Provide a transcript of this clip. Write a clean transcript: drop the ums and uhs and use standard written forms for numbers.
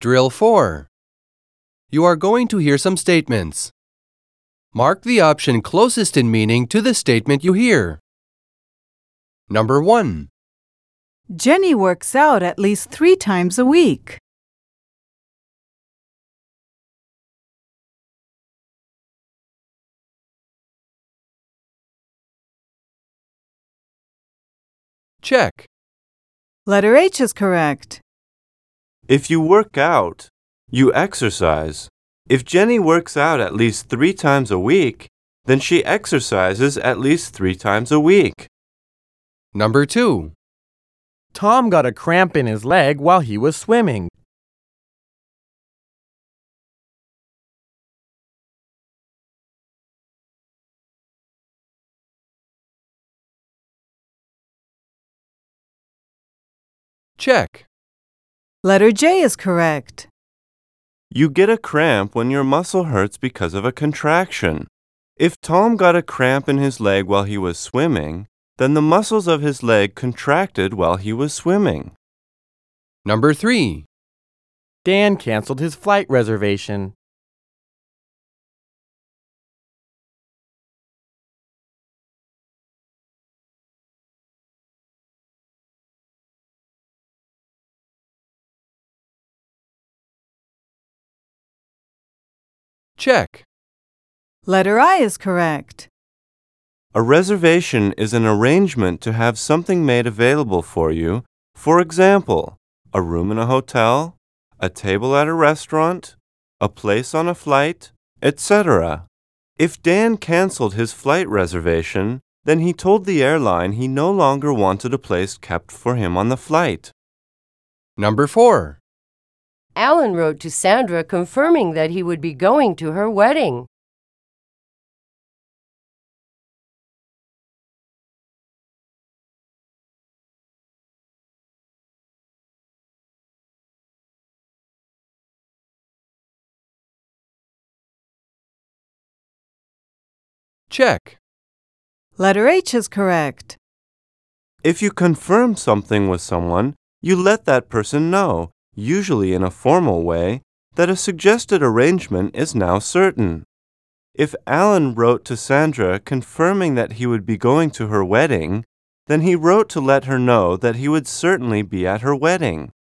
Drill 4. You are going to hear some statements. Mark the option closest in meaning to the statement you hear. Number 1. Jenny works out at least 3 times a week. Check. Letter H is correct. If you work out, you exercise. If Jenny works out at least 3 times a week, then she exercises at least 3 times a week. Number 2. Tom got a cramp in his leg while he was swimming. Check. Letter J is correct. You get a cramp when your muscle hurts because of a contraction. If Tom got a cramp in his leg while he was swimming, then the muscles of his leg contracted while he was swimming. Number 3. Dan canceled his flight reservation. Check. Letter I is correct. A reservation is an arrangement to have something made available for you. For example, a room in a hotel, a table at a restaurant, a place on a flight, etc. If Dan canceled his flight reservation, then he told the airline he no longer wanted a place kept for him on the flight. Number 4. Alan wrote to Sandra confirming that he would be going to her wedding. Check. Letter H is correct. If you confirm something with someone, you let that person know, usually in a formal way, that a suggested arrangement is now certain. If Alan wrote to Sandra confirming that he would be going to her wedding, then he wrote to let her know that he would certainly be at her wedding.